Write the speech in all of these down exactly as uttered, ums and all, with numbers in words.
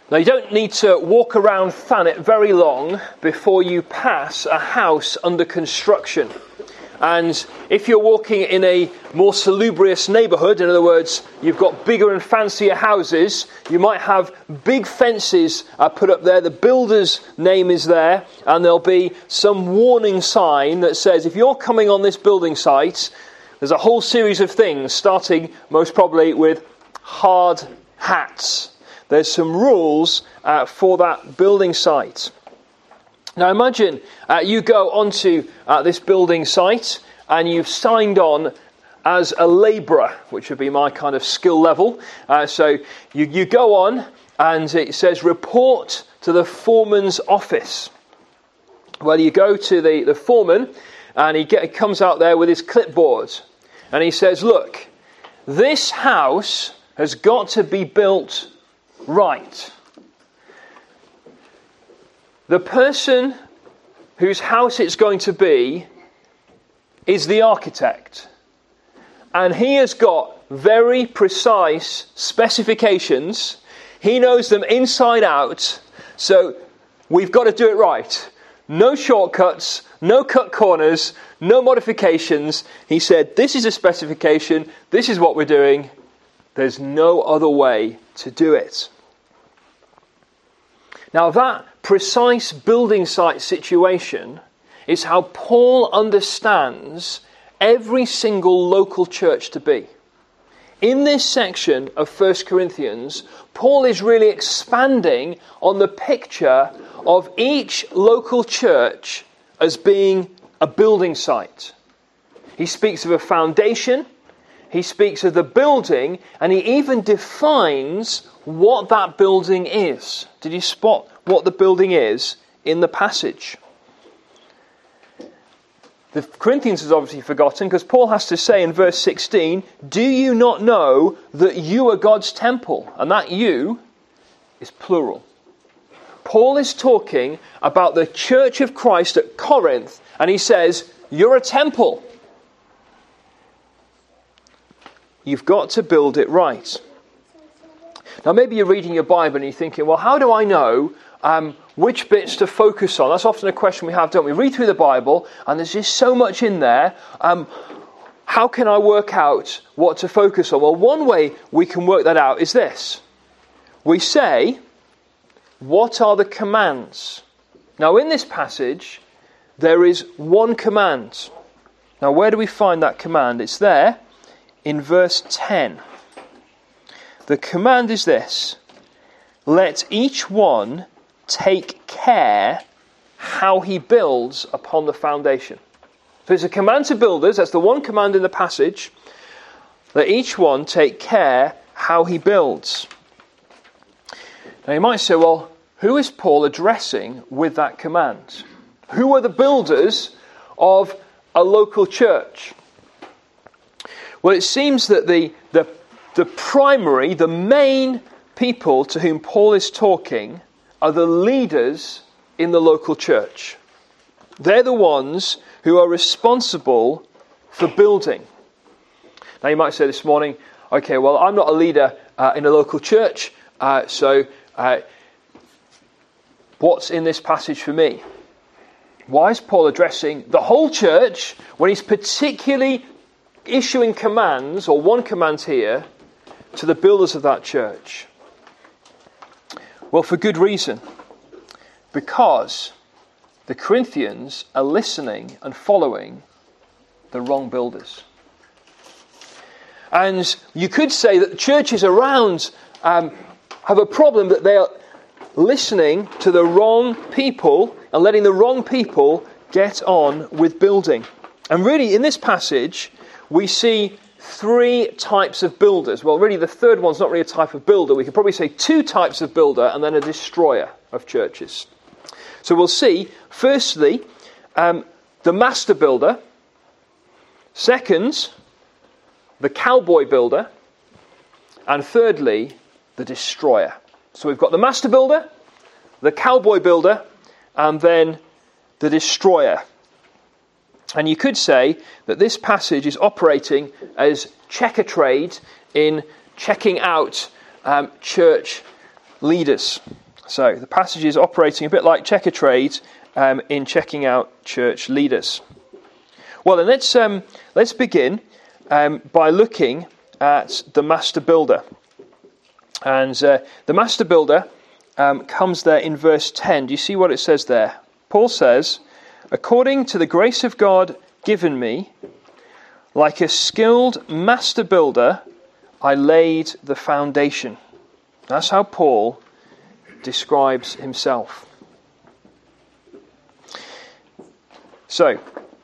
Now, you don't need to walk around Thanet very long before you pass a house under construction. And if you're walking in a more salubrious neighbourhood, in other words, you've got bigger and fancier houses, you might have big fences uh, put up there, the builder's name is there, and there'll be some warning sign that says, if you're coming on this building site, there's a whole series of things, starting most probably with hard hats. There's some rules uh, for that building site. Now imagine uh, you go onto uh, this building site and you've signed on as a labourer, which would be my kind of skill level. Uh, so you, you go on and it says report to the foreman's office. Well, you go to the, the foreman and he, get, he comes out there with his clipboard and he says, look, this house has got to be built right. The person whose house it's going to be is the architect. And he has got very precise specifications. He knows them inside out. So we've got to do it right. No shortcuts, no cut corners, no modifications. He said, this is a specification. This is what we're doing. There's no other way to do it. Now that precise building site situation is how Paul understands every single local church to be. In this section of First Corinthians, Paul is really expanding on the picture of each local church as being a building site. He speaks of a foundation, he speaks of the building, and he even defines what that building is. Did you spot what the building is in the passage? The Corinthians has obviously forgotten, because Paul has to say in verse sixteen, do you not know that you are God's temple? And that you is plural. Paul is talking about the church of Christ at Corinth, and he says, you're a temple. You've got to build it right. Now maybe you're reading your Bible and you're thinking, well, how do I know um, which bits to focus on? That's often a question we have, don't we? We read through the Bible and there's just so much in there. Um, how can I work out what to focus on? Well, one way we can work that out is this. We say, what are the commands? Now in this passage, there is one command. Now where do we find that command? It's there in verse ten. The command is this: let each one take care how he builds upon the foundation. So it's a command to builders. That's the one command in the passage. Let each one take care how he builds. Now you might say, well, who is Paul addressing with that command? Who are the builders of a local church? Well, it seems that the, the, the primary, the main people to whom Paul is talking are the leaders in the local church. They're the ones who are responsible for building. Now you might say this morning, okay, well, I'm not a leader uh, in a local church, uh, so uh, what's in this passage for me? Why is Paul addressing the whole church when he's particularly issuing commands, or one command here, to the builders of that church? Well, for good reason. Because the Corinthians are listening and following the wrong builders. And you could say that the churches around um, have a problem that they are listening to the wrong people and letting the wrong people get on with building. And really, in this passage, we see three types of builders. Well, really, the third one's not really a type of builder. We could probably say two types of builder and then a destroyer of churches. So we'll see, firstly, um, the master builder. Second, the cowboy builder. And thirdly, the destroyer. So we've got the master builder, the cowboy builder, and then the destroyer. And you could say that this passage is operating as checker trade in checking out um, church leaders. So the passage is operating a bit like checker trade um, in checking out church leaders. Well, then let's um, let's begin um, by looking at the master builder. And uh, the master builder um, comes there in verse ten. Do you see what it says there? Paul says, "According to the grace of God given me, like a skilled master builder, I laid the foundation." That's how Paul describes himself. So,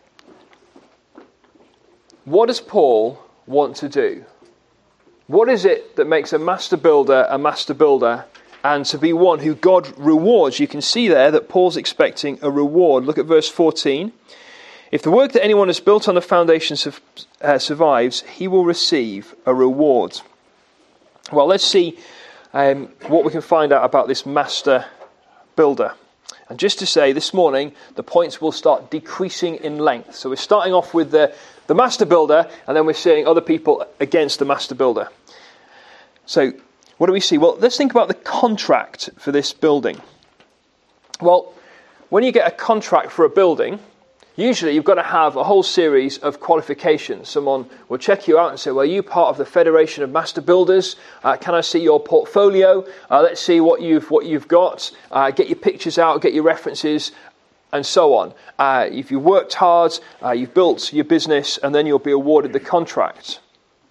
what does Paul want to do? What is it that makes a master builder a master builder and to be one who God rewards? You can see there that Paul's expecting a reward. Look at verse fourteen. "If the work that anyone has built on the foundation uh, survives, he will receive a reward." Well, let's see um, what we can find out about this master builder. And just to say, this morning, the points will start decreasing in length. So we're starting off with the, the master builder, and then we're seeing other people against the master builder. So, what do we see? Well, let's think about the contract for this building. Well, when you get a contract for a building, usually you've got to have a whole series of qualifications. Someone will check you out and say, well, are you part of the Federation of Master Builders? Uh, can I see your portfolio? Uh, let's see what you've what you've got. Uh, get your pictures out, get your references, and so on. Uh, if you've worked hard, uh, you've built your business, and then you'll be awarded the contract.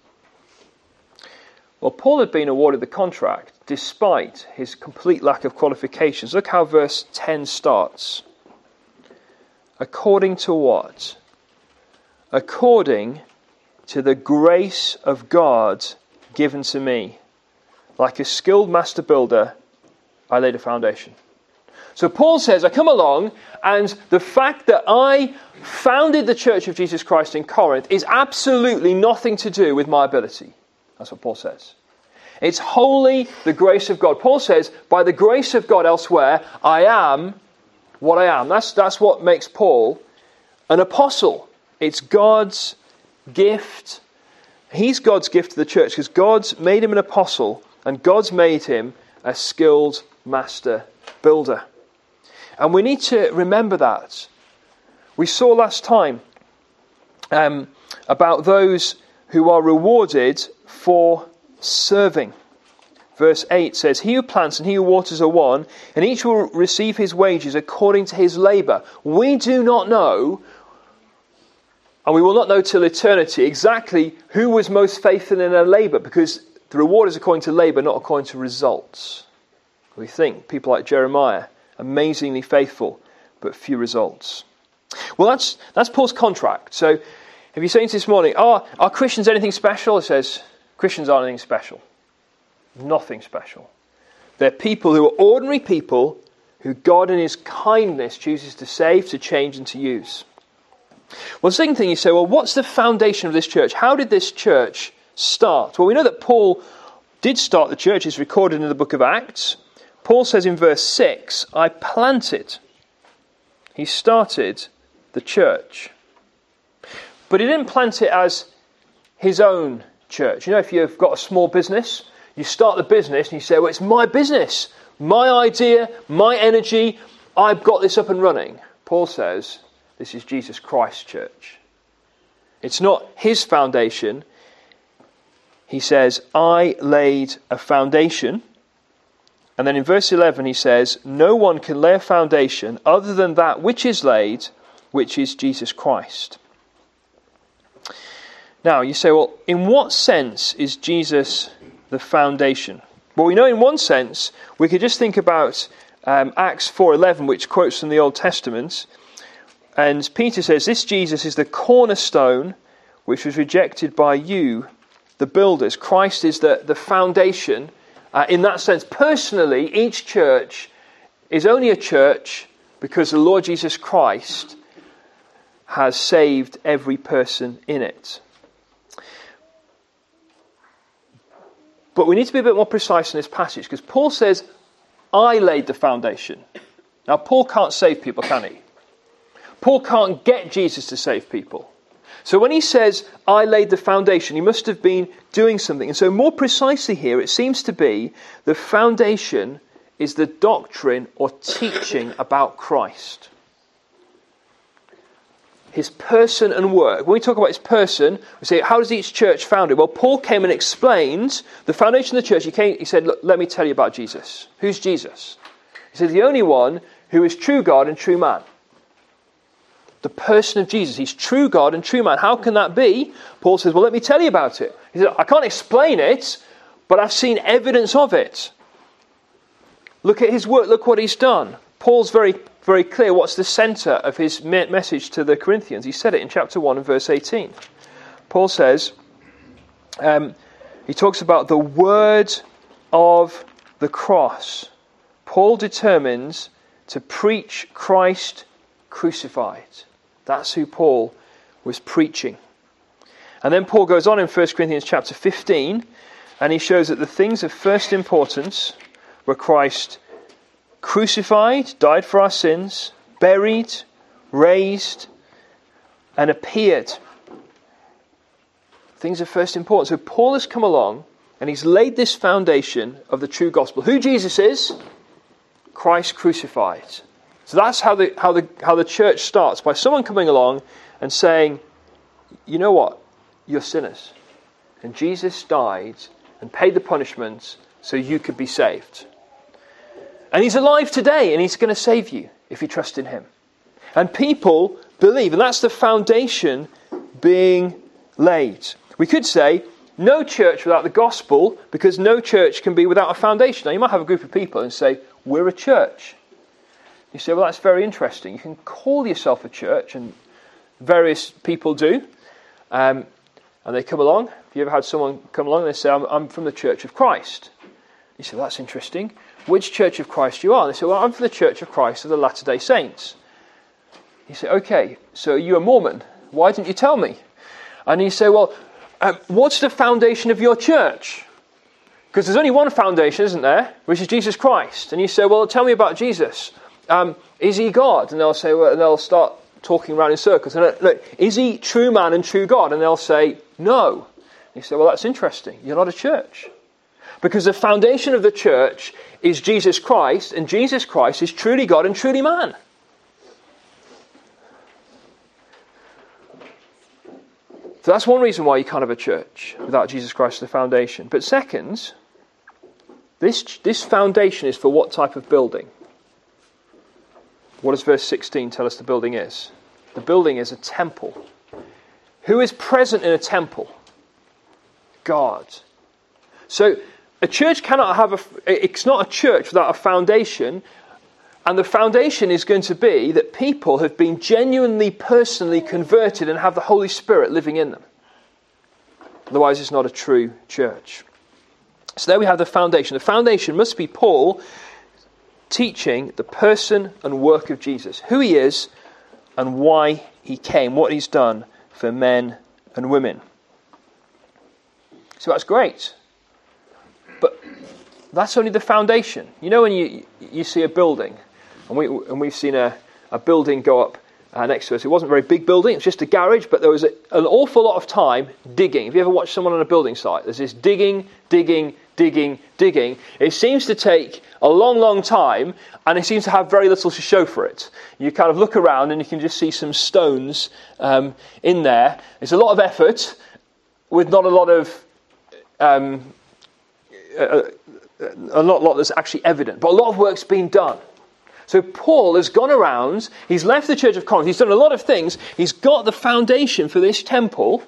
Well, Paul had been awarded the contract despite his complete lack of qualifications. Look how verse ten starts. According to what? According to the grace of God given to me. Like a skilled master builder, I laid a foundation. So Paul says, I come along, and the fact that I founded the Church of Jesus Christ in Corinth is absolutely nothing to do with my ability. That's what Paul says. It's wholly the grace of God. Paul says, by the grace of God elsewhere, I am what I am. That's, that's what makes Paul an apostle. It's God's gift. He's God's gift to the church because God's made him an apostle and God's made him a skilled master builder. And we need to remember that. We saw last time um, about those who are rewarded for serving. Verse eight says, he who plants and he who waters are one, and each will receive his wages according to his labour. We do not know, and we will not know till eternity, exactly who was most faithful in their labour, because the reward is according to labour, not according to results. We think people like Jeremiah, amazingly faithful, but few results. Well, that's that's Paul's contract. So if you're saying this morning, oh, are Christians anything special? It says, Christians aren't anything special. Nothing special. They're people who are ordinary people who God in his kindness chooses to save, to change and to use. Well, the second thing you say, well, what's the foundation of this church? How did this church start? Well, we know that Paul did start the church. It's recorded in the book of Acts. Paul says in verse six, I planted. He started the church. But he didn't plant it as his own church. You know, if you've got a small business, you start the business and you say, well, it's my business, my idea, my energy, I've got this up and running. Paul says, this is Jesus Christ's church. It's not his foundation. He says, I laid a foundation. And then in verse eleven he says, no one can lay a foundation other than that which is laid, which is Jesus Christ. Now, you say, well, in what sense is Jesus the foundation? Well, we know in one sense, we could just think about um, Acts four eleven, which quotes from the Old Testament. And Peter says, this Jesus is the cornerstone which was rejected by you, the builders. Christ is the, the foundation. Uh, in that sense, personally, each church is only a church because the Lord Jesus Christ has saved every person in it. But we need to be a bit more precise in this passage because Paul says, I laid the foundation. Now, Paul can't save people, can he? Paul can't get Jesus to save people. So when he says, I laid the foundation, he must have been doing something. And so more precisely here, it seems to be the foundation is the doctrine or teaching about Christ. His person and work. When we talk about his person, we say, how is each church founded? Well, Paul came and explained the foundation of the church. He came, he said, look, let me tell you about Jesus. Who's Jesus? He said, the only one who is true God and true man. The person of Jesus. He's true God and true man. How can that be? Paul says, well, let me tell you about it. He said, I can't explain it, but I've seen evidence of it. Look at his work. Look what he's done. Paul's very, very clear what's the centre of his message to the Corinthians. He said it in chapter one and verse eighteen. Paul says, um, he talks about the word of the cross. Paul determines to preach Christ crucified. That's who Paul was preaching. And then Paul goes on in First Corinthians chapter fifteen, and he shows that the things of first importance were Christ crucified, died for our sins, buried, raised, and appeared. Things of first importance. So Paul has come along and he's laid this foundation of the true gospel. Who Jesus is? Christ crucified. So that's how the how the how the church starts, by someone coming along and saying, you know what? You're sinners. And Jesus died and paid the punishment so you could be saved. And he's alive today, and he's going to save you if you trust in him. And people believe, and that's the foundation being laid. We could say, no church without the gospel, because no church can be without a foundation. Now, you might have a group of people and say, we're a church. You say, well, that's very interesting. You can call yourself a church, and various people do. Um, and they come along. Have you ever had someone come along and they say, I'm, I'm from the Church of Christ? You say, well, that's interesting. Which Church of Christ you are? And they say, well, I'm from the Church of Christ of the Latter-day Saints. You say, okay, so you're a Mormon. Why didn't you tell me? And you say, well, um, what's the foundation of your church? Because there's only one foundation, isn't there? Which is Jesus Christ. And you say, well, tell me about Jesus. Um, is he God? And they'll say, well, and they'll start talking around in circles. And look, is he true man and true God? And they'll say, no. And you say, well, that's interesting. You're not a church. Because the foundation of the church is Jesus Christ, and Jesus Christ is truly God and truly man. So that's one reason why you can't have a church without Jesus Christ as the foundation. But second, this, this foundation is for what type of building? What does verse sixteen tell us the building is? The building is a temple. Who is present in a temple? God. So a church cannot have a, it's not a church without a foundation, and the foundation is going to be that people have been genuinely, personally converted and have the Holy Spirit living in them. Otherwise it's not a true church. So there we have the foundation. The foundation must be Paul teaching the person and work of Jesus, who he is and why he came, what he's done for men and women. So that's great. But that's only the foundation. You know when you you see a building, and, we, and we've seen a, a building go up uh, next to us. It wasn't a very big building, it was just a garage, but there was a, an awful lot of time digging. Have you ever watched someone on a building site? There's this digging, digging, digging, digging. It seems to take a long, long time, and it seems to have very little to show for it. You kind of look around and you can just see some stones um, in there. It's a lot of effort with not a lot of... Um, A, a lot, lot that's actually evident, but a lot of work's been done. So Paul has gone around, he's left the church of Corinth, he's done a lot of things, he's got the foundation for this temple,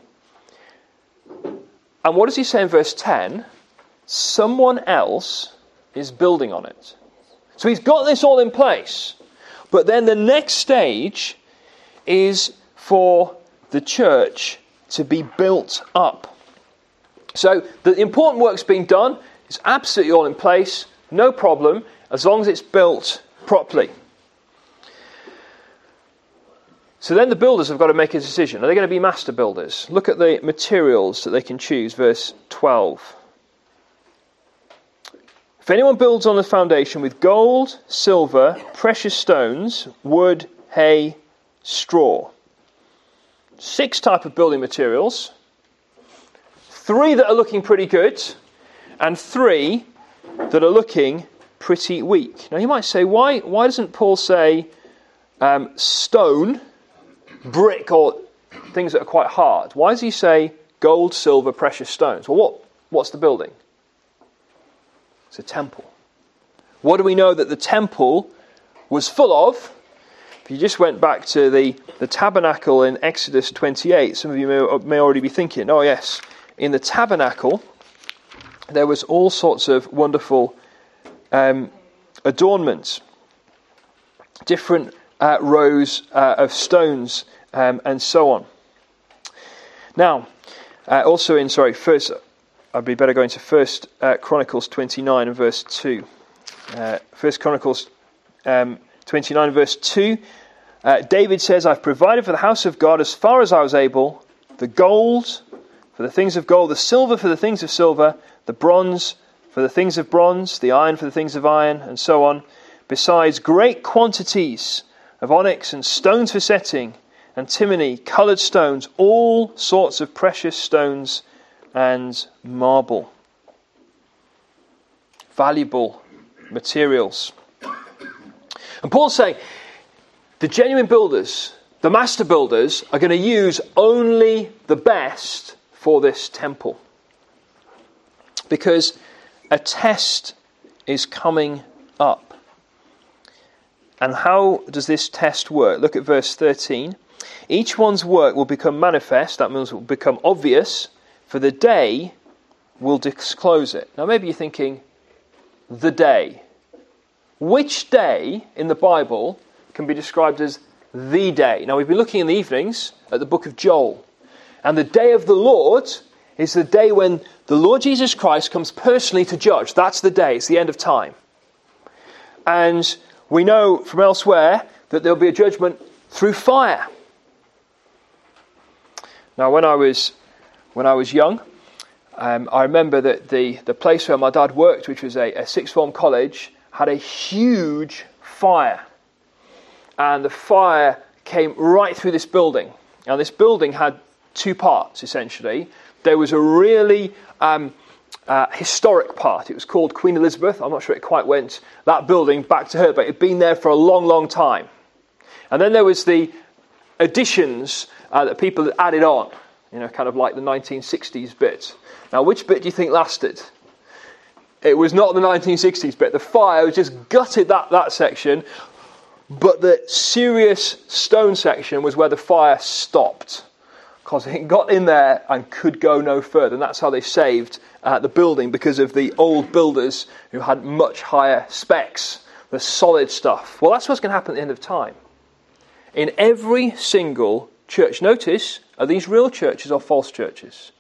and what does he say in verse ten? Someone else is building on it. So he's got this all in place, but then the next stage is for the church to be built up. So the important work's been done. It's absolutely all in place, no problem, as long as it's built properly. So then the builders have got to make a decision. Are they going to be master builders? Look at the materials that they can choose, verse twelve. If anyone builds on the foundation with gold, silver, precious stones, wood, hay, straw. six type of building materials, three that are looking pretty good, and three that are looking pretty weak. Now you might say, why why doesn't Paul say um, stone, brick, or things that are quite hard? Why does he say gold, silver, precious stones? Well, what what's the building? It's a temple. What do we know that the temple was full of? If you just went back to the, the tabernacle in Exodus twenty-eight, some of you may, may already be thinking, oh yes, in the tabernacle there was all sorts of wonderful um, adornments, different uh, rows uh, of stones um, and so on. Now, uh, also in, sorry, first, I'd be better going to First uh, Chronicles twenty-nine and verse two. Uh, First Chronicles um, twenty-nine and verse two. Uh, David says, I've provided for the house of God as far as I was able, the gold for the things of gold, the silver for the things of silver, the bronze for the things of bronze, the iron for the things of iron, and so on, besides great quantities of onyx and stones for setting, antimony, coloured stones, all sorts of precious stones and marble. Valuable materials. And Paul's saying, the genuine builders, the master builders, are going to use only the best for this temple. Because a test is coming up. And how does this test work? Look at verse thirteen. Each one's work will become manifest, that means it will become obvious, for the day will disclose it. Now maybe you're thinking, the day. Which day in the Bible can be described as the day? Now we've been looking in the evenings at the book of Joel. And the day of the Lord is the day when the Lord Jesus Christ comes personally to judge. That's the day. It's the end of time. And we know from elsewhere that there'll be a judgment through fire. Now when I was when I was young, um, I remember that the, the place where my dad worked, which was a, a sixth form college, had a huge fire. And the fire came right through this building. Now this building had two parts, essentially. There was a really um, uh, historic part. It was called Queen Elizabeth. I'm not sure it quite went, that building, back to her, but it had been there for a long, long time. And then there was the additions uh, that people had added on, you know, kind of like the nineteen sixties bit. Now, which bit do you think lasted? It was not the nineteen sixties bit. The fire just gutted that, that section, but the serious stone section was where the fire stopped, because it got in there and could go no further. And that's how they saved uh, the building, because of the old builders who had much higher specs, the solid stuff. Well, that's what's going to happen at the end of time. In every single church. Notice, are these real churches or false churches?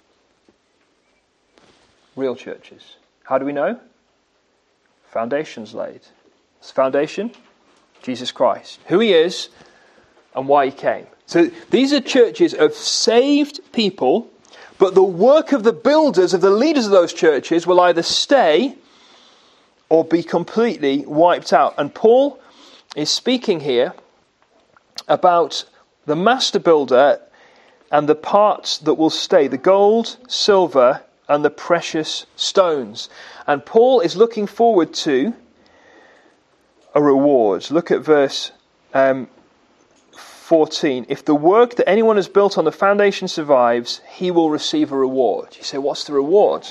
Real churches. How do we know? Foundations laid. What's the foundation? Jesus Christ. Who he is and why he came. So these are churches of saved people, but the work of the builders, of the leaders of those churches, will either stay or be completely wiped out. And Paul is speaking here about the master builder and the parts that will stay, the gold, silver, and the precious stones. And Paul is looking forward to a reward. Look at verse um, fourteen. If the work that anyone has built on the foundation survives, he will receive a reward. You say, what's the reward?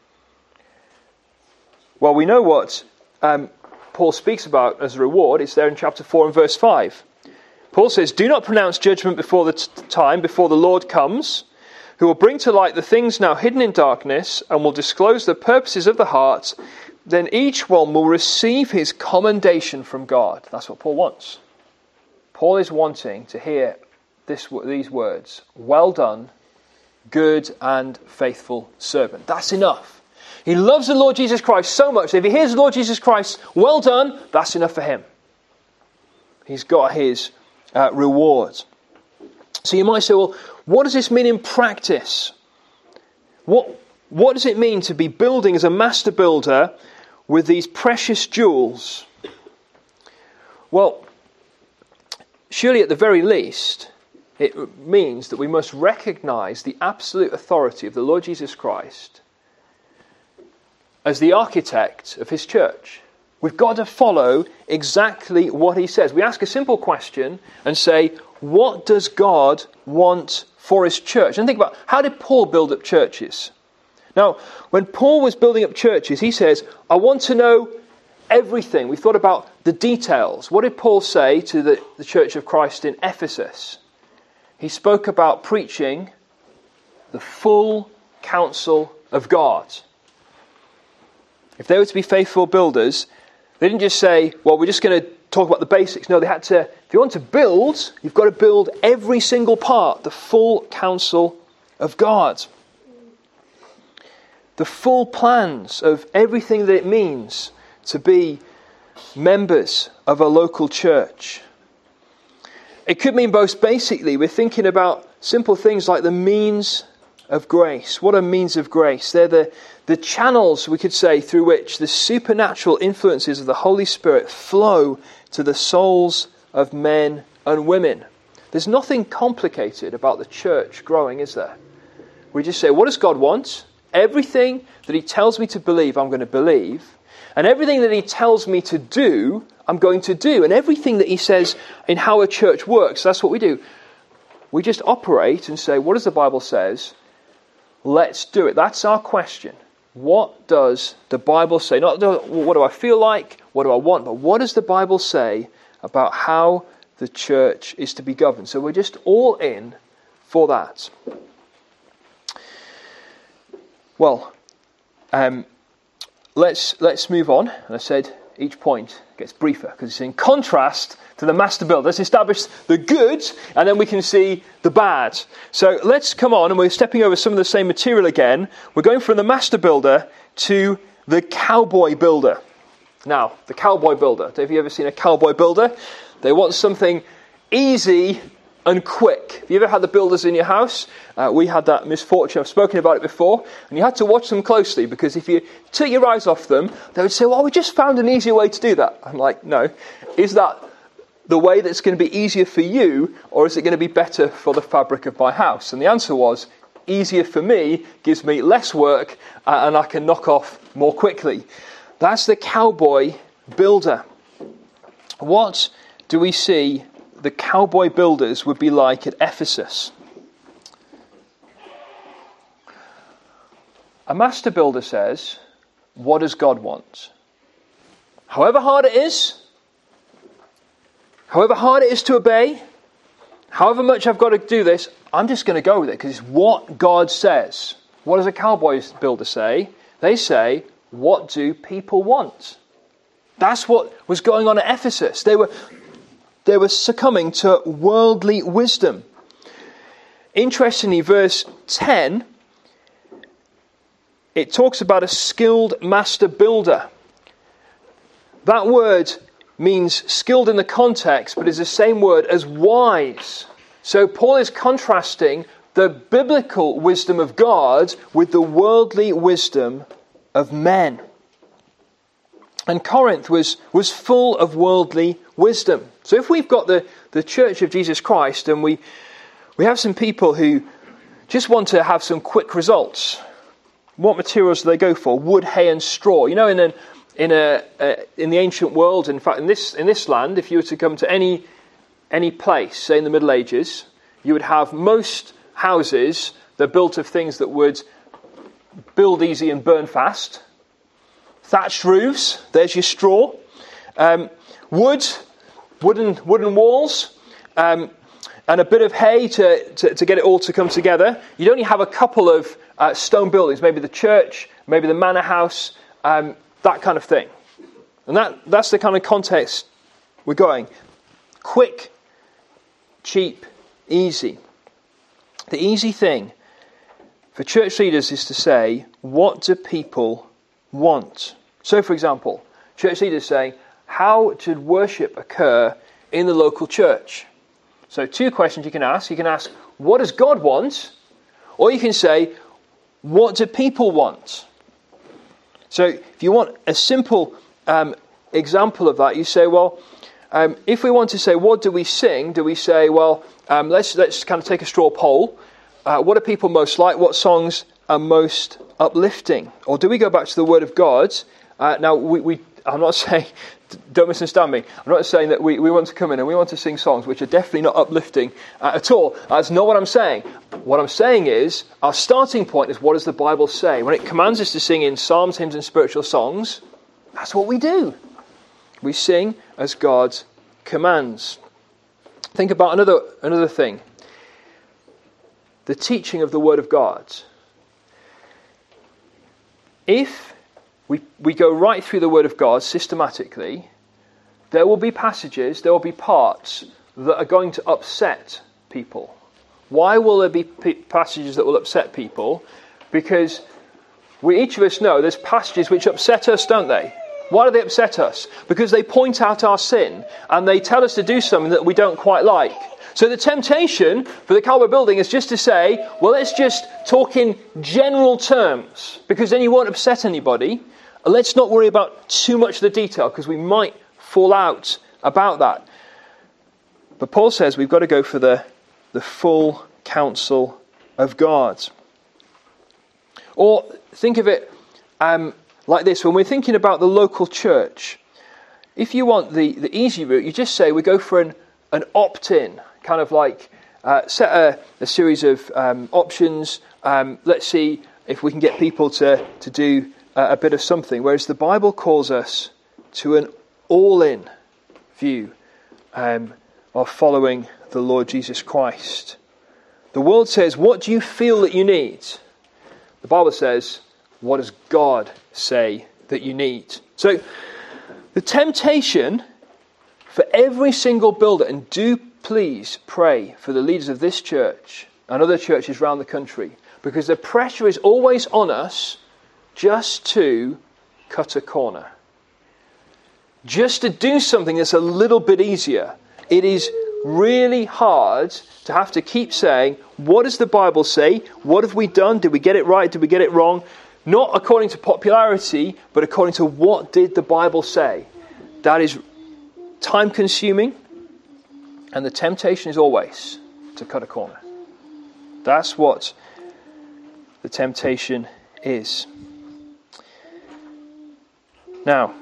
Well, we know what um, Paul speaks about as a reward. It's there in chapter four and verse five. Paul says, do not pronounce judgment before the t- time, before the Lord comes, who will bring to light the things now hidden in darkness and will disclose the purposes of the heart. Then each one will receive his commendation from God. That's what Paul wants. Paul is wanting to hear this, these words. Well done, good and faithful servant. That's enough. He loves the Lord Jesus Christ so much that if he hears the Lord Jesus Christ, well done, that's enough for him. He's got his uh, reward. So you might say, well, what does this mean in practice? What What does it mean to be building as a master builder with these precious jewels? Well, surely at the very least, It means that we must recognize the absolute authority of the Lord Jesus Christ as the architect of his church. We've got to follow exactly what he says. We ask a simple question and say, what does God want for his church? And think about, how did Paul build up churches? Now, when Paul was building up churches, he says, I want to know everything. We thought about the details. What did Paul say to the, the Church of Christ in Ephesus? He spoke about preaching the full counsel of God. If they were to be faithful builders, they didn't just say, well, we're just going to talk about the basics. No, they had to, if you want to build, you've got to build every single part, the full counsel of God. The full plans of everything that it means to be members of a local church. It could mean most basically, we're thinking about simple things like the means of grace. What are means of grace? They're the, the channels, we could say, through which the supernatural influences of the Holy Spirit flow to the souls of men and women. There's nothing complicated about the church growing, is there? We just say, what does God want? Everything that he tells me to believe, I'm going to believe. And everything that he tells me to do, I'm going to do. And everything that he says in how a church works, that's what we do. We just operate and say, what does the Bible says? Let's do it. That's our question. What does the Bible say? Not what do I feel like, what do I want, but what does the Bible say about how the church is to be governed? So we're just all in for that. Well, um, let's let's move on. And I said each point gets briefer because it's in contrast to the master builder. Let's establish the good, and then we can see the bad. So let's come on, and we're stepping over some of the same material again. We're going from the master builder to the cowboy builder. Now, the cowboy builder. Have you ever seen a cowboy builder? They want something easy and quick. Have you ever had the builders in your house? Uh, we had that misfortune. I've spoken about it before. And you had to watch them closely, because if you took your eyes off them, they would say, well, we just found an easier way to do that. I'm like, no. Is that the way that's going to be easier for you, or is it going to be better for the fabric of my house? And the answer was, easier for me gives me less work, uh, and I can knock off more quickly. That's the cowboy builder. What do we see the cowboy builders would be like at Ephesus? A master builder says, what does God want? However hard it is, however hard it is to obey, however much I've got to do this, I'm just going to go with it because it's what God says. What does a cowboy builder say? They say, what do people want? That's what was going on at Ephesus. They were They were succumbing to worldly wisdom. Interestingly, verse ten, it talks about a skilled master builder. That word means skilled in the context, but is the same word as wise. So Paul is contrasting the biblical wisdom of God with the worldly wisdom of men. And Corinth was, was full of worldly wisdom. So if we've got the, the Church of Jesus Christ, and we we have some people who just want to have some quick results, what materials do they go for? Wood, hay and straw. You know, in a, in a uh, in the ancient world, in fact, in this in this land, if you were to come to any any place, say in the Middle Ages, you would have most houses that are built of things that would build easy and burn fast. Thatched roofs, there's your straw. Um, wood, wooden wooden walls, um, and a bit of hay to, to, to get it all to come together. You'd only have a couple of uh, stone buildings, maybe the church, maybe the manor house, um, that kind of thing. And that that's the kind of context we're going. Quick, cheap, easy. The easy thing for church leaders is to say, what do people want? So, for example, church leaders saying, how should worship occur in the local church? So, two questions you can ask. You can ask, what does God want? Or you can say, what do people want? So, if you want a simple um, example of that, you say, well, um, if we want to say, what do we sing? Do we say, well, um, let's let's kind of take a straw poll. Uh, what do people most like? What songs are most uplifting? Or do we go back to the Word of God? Uh, now, we, we I'm not saying, don't misunderstand me, I'm not saying that we, we want to come in and we want to sing songs which are definitely not uplifting uh, at all. That's not what I'm saying. What I'm saying is, our starting point is, what does the Bible say? When it commands us to sing in psalms, hymns and spiritual songs, that's what we do. We sing as God commands. Think about another another thing. The teaching of the Word of God. If we, we go right through the Word of God systematically, there will be passages, there will be parts that are going to upset people. Why will there be p- passages that will upset people? Because we each of us know there's passages which upset us, don't they? Why do they upset us? Because they point out our sin and they tell us to do something that we don't quite like. So the temptation for the Calvary building is just to say, well, let's just talk in general terms, because then you won't upset anybody. And let's not worry about too much of the detail, because we might fall out about that. But Paul says we've got to go for the, the full counsel of God. Or think of it um, like this. When we're thinking about the local church, if you want the, the easy route, you just say we go for an, an opt-in. Kind of like uh, set a, a series of um, options. Um, let's see if we can get people to, to do uh, a bit of something. Whereas the Bible calls us to an all-in view um, of following the Lord Jesus Christ. The world says, what do you feel that you need? The Bible says, what does God say that you need? So the temptation for every single builder, and do please pray for the leaders of this church and other churches around the country, because the pressure is always on us just to cut a corner. Just to do something that's a little bit easier. It is really hard to have to keep saying, what does the Bible say? What have we done? Did we get it right? Did we get it wrong? Not according to popularity, but according to what did the Bible say. That is time consuming. And the temptation is always to cut a corner. That's what the temptation is. Now,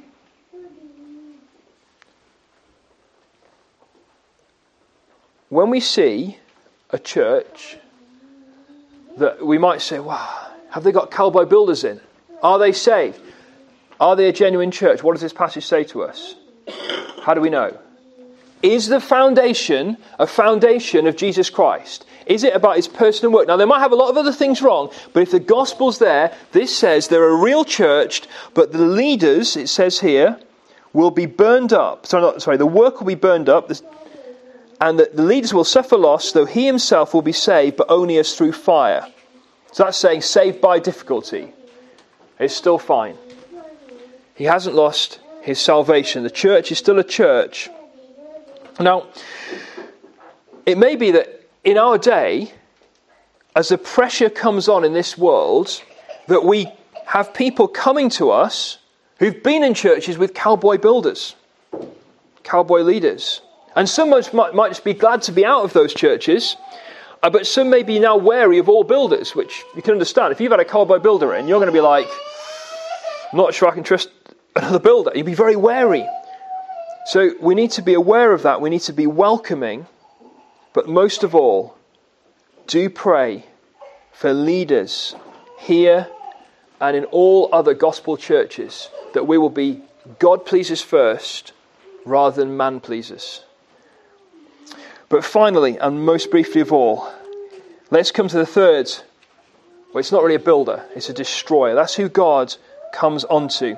when we see a church that we might say, wow, have they got cowboy builders in? Are they saved? Are they a genuine church? What does this passage say to us? How do we know? Is the foundation a foundation of Jesus Christ? Is it about his personal work? Now, they might have a lot of other things wrong, but if the gospel's there, this says they're a real church, but the leaders, it says here, will be burned up. Sorry, not, sorry the work will be burned up, and the, the leaders will suffer loss, though he himself will be saved, but only as through fire. So that's saying saved by difficulty. It's still fine. He hasn't lost his salvation. The church is still a church. Now, it may be that in our day, as the pressure comes on in this world, that we have people coming to us who've been in churches with cowboy builders, cowboy leaders. And some might, might just be glad to be out of those churches, uh, but some may be now wary of all builders, which you can understand. If you've had a cowboy builder in, you're going to be like, I'm not sure I can trust another builder. You'll be very wary. So we need to be aware of that. We need to be welcoming. But most of all, do pray for leaders here and in all other gospel churches, that we will be God pleasers first rather than man pleasers. But finally, and most briefly of all, let's come to the third. Well, it's not really a builder, it's a destroyer. That's who God comes onto.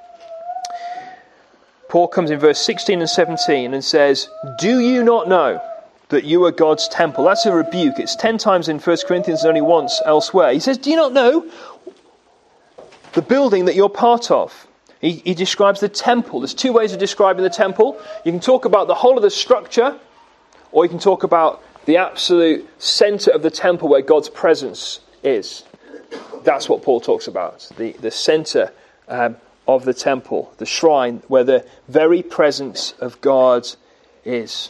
Paul comes in verse sixteen and seventeen and says, do you not know that you are God's temple? That's a rebuke. It's ten times in First Corinthians and only once elsewhere. He says, do you not know the building that you're part of? He, he describes the temple. There's two ways of describing the temple. You can talk about the whole of the structure, or you can talk about the absolute centre of the temple where God's presence is. That's what Paul talks about, the, the centre um, of the temple, the shrine, where the very presence of God is.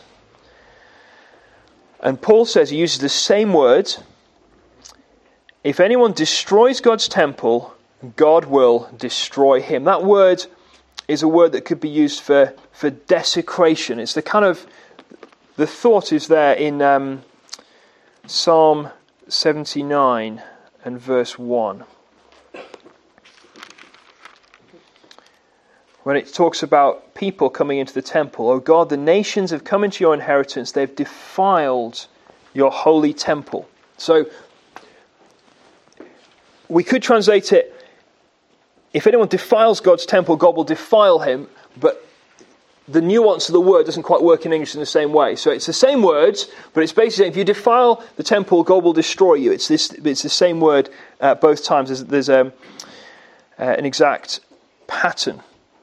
And Paul says, he uses the same word. If anyone destroys God's temple, God will destroy him. That word is a word that could be used for, for desecration. It's the kind of, the thought is there in um, Psalm seventy-nine and verse one. When it talks about people coming into the temple, "O God, the nations have come into your inheritance. They've defiled your holy temple." So, we could translate it, if anyone defiles God's temple, God will defile him, but the nuance of the word doesn't quite work in English in the same way. So it's the same words, but it's basically saying if you defile the temple, God will destroy you. It's this. It's the same word uh, both times. There's, there's um, uh, an exact pattern.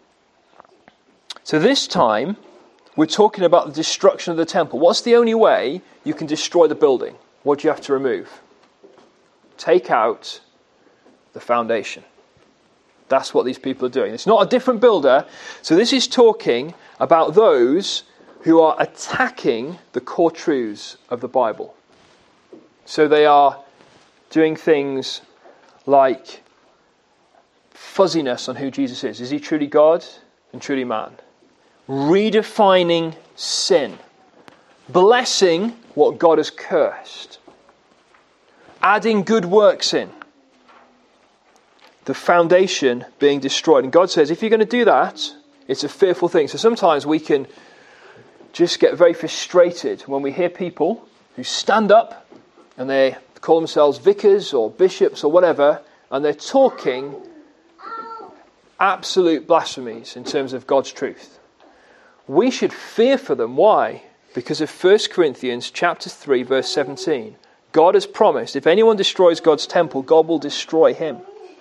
So this time, we're talking about the destruction of the temple. What's the only way you can destroy the building? What do you have to remove? Take out the foundation. That's what these people are doing. It's not a different builder. So this is talking about those who are attacking the core truths of the Bible. So they are doing things like fuzziness on who Jesus is. Is he truly God and truly man? Redefining sin. Blessing what God has cursed. Adding good works in. The foundation being destroyed. And God says, if you're going to do that, it's a fearful thing. So sometimes we can just get very frustrated when we hear people who stand up and they call themselves vicars or bishops or whatever, and they're talking absolute blasphemies in terms of God's truth. We should fear for them. Why? Because of First Corinthians chapter three, verse seventeen. God has promised, if anyone destroys God's temple, God will destroy him.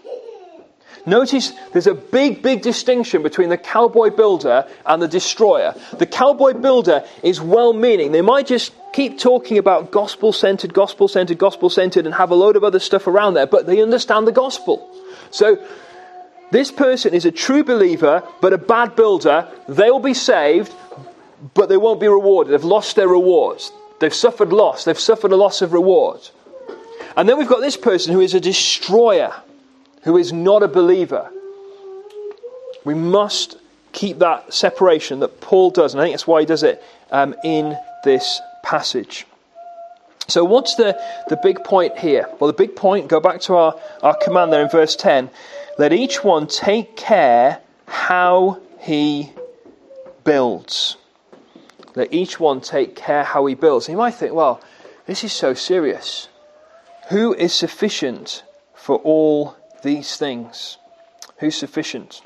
Notice there's a big, big distinction between the cowboy builder and the destroyer. The cowboy builder is well-meaning. They might just keep talking about gospel-centered, gospel-centered, gospel-centered and have a load of other stuff around there, but they understand the gospel. So this person is a true believer, but a bad builder. They'll be saved, but they won't be rewarded. They've lost their rewards. They've suffered loss. They've suffered a loss of reward. And then we've got this person who is a destroyer, who is not a believer. We must keep that separation that Paul does, and I think that's why he does it um, in this passage. So what's the, the big point here? Well, the big point, go back to our, our command there in verse ten. Let each one take care how he builds. Let each one take care how he builds. And you might think, well, this is so serious. Who is sufficient for all these things? Who's sufficient?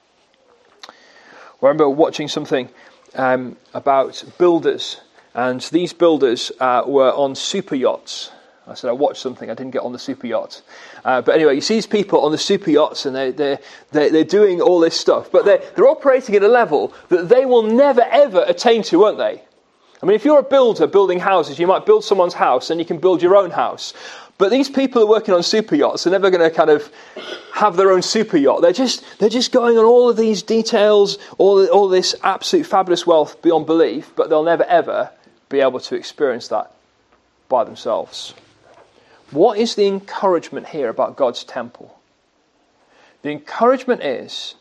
Well, I remember watching something um, about builders, and these builders uh, were on super yachts. I said I watched something, I didn't get on the super yacht. Uh, but anyway, you see these people on the super yachts, and they, they're, they're, they're doing all this stuff, but they're, they're operating at a level that they will never ever attain to, won't they? I mean, if you're a builder building houses, you might build someone's house, and you can build your own house. But these people who are working on super yachts are never going to kind of have their own super yacht. They're just they're just going on all of these details, all all this absolute fabulous wealth beyond belief, but they'll never ever be able to experience that by themselves. What is the encouragement here about God's temple? The encouragement is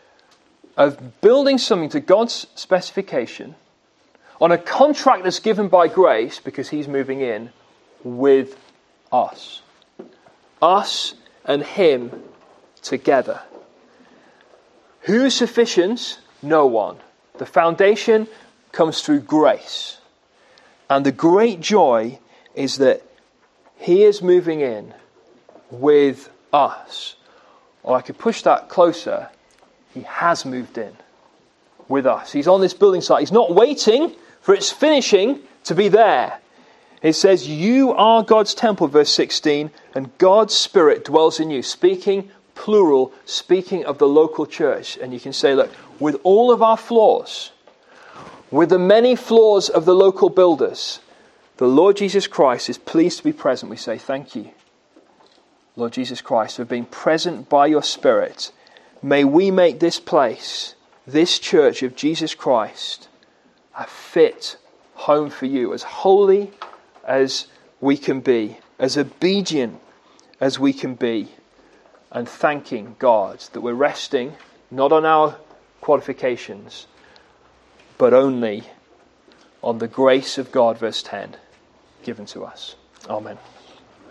of building something to God's specification on a contract that's given by grace because he's moving in with us. Us and him together. Who's sufficient? No one. The foundation comes through grace. And the great joy is that he is moving in with us. Or I could push that closer. He has moved in with us. He's on this building site. He's not waiting for its finishing to be there. It says, you are God's temple, verse sixteen, and God's Spirit dwells in you. Speaking plural, speaking of the local church. And you can say, look, with all of our flaws, with the many flaws of the local builders, the Lord Jesus Christ is pleased to be present. We say, thank you, Lord Jesus Christ, for being present by your Spirit may we make this place, this church of Jesus Christ, a fit home for you, as holy as we can be, as obedient as we can be, and thanking God that we're resting not on our qualifications, but only on the grace of God, verse ten, given to us. Amen.